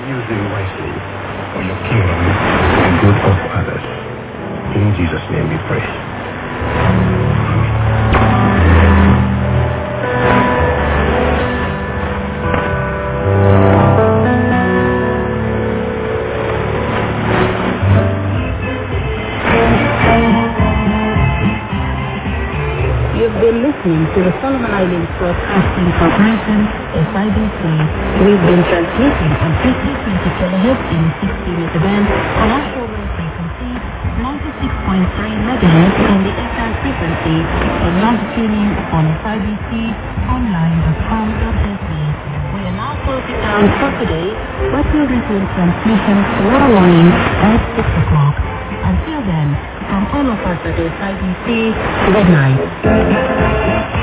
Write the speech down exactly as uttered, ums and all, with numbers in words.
use them wisely for your kingdom and good of others. In Jesus' name we pray. You've been listening to the Solomon Islands Broadcasting Corporation, S I B C. We've been transmitting on fifty twenty kilohertz in sixty meter band on offshore wind frequency, ninety-six point three megahertz on the F M frequency, and live streaming on S I B C online dot com dot S G. We are now closing down for today, but we'll resume transmission tomorrow morning at six o'clock. Until then, from all of us at S I B C, good night.